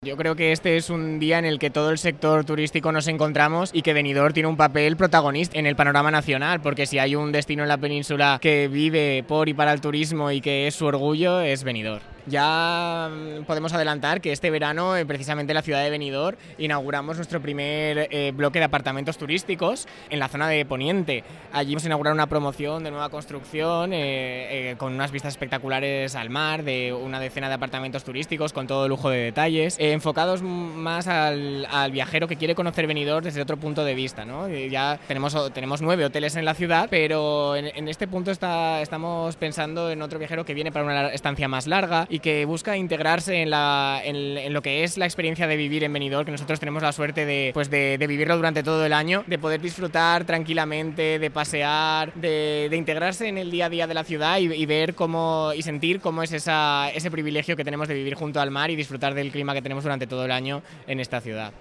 Yo creo que este es un día en el que todo el sector turístico nos encontramos y que Benidorm tiene un papel protagonista en el panorama nacional, porque si hay un destino en la península que vive por y para el turismo y que es su orgullo, es Benidorm. Ya podemos adelantar que este verano, precisamente en la ciudad de Benidorm, inauguramos nuestro primer bloque de apartamentos turísticos en la zona de Poniente. Allí vamos a inaugurar una promoción de nueva construcción con unas vistas espectaculares al mar, de una decena de apartamentos turísticos con todo lujo de detalles, enfocados más al viajero que quiere conocer Benidorm desde otro punto de vista, ¿no? Ya tenemos 9 hoteles en la ciudad, pero en este punto estamos pensando en otro viajero que viene para una estancia más larga y que busca integrarse en lo que es la experiencia de vivir en Benidorm, que nosotros tenemos la suerte de vivirlo durante todo el año, de poder disfrutar tranquilamente, de pasear, de integrarse en el día a día de la ciudad y ver cómo y sentir cómo es ese privilegio que tenemos de vivir junto al mar y disfrutar del clima que tenemos durante todo el año en esta ciudad.